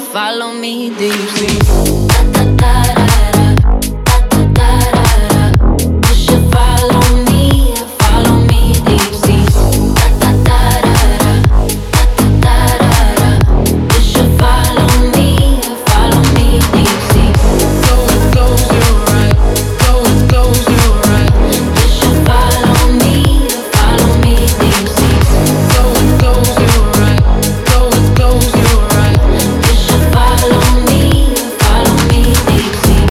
follow me, do you see? Da, da, da, da.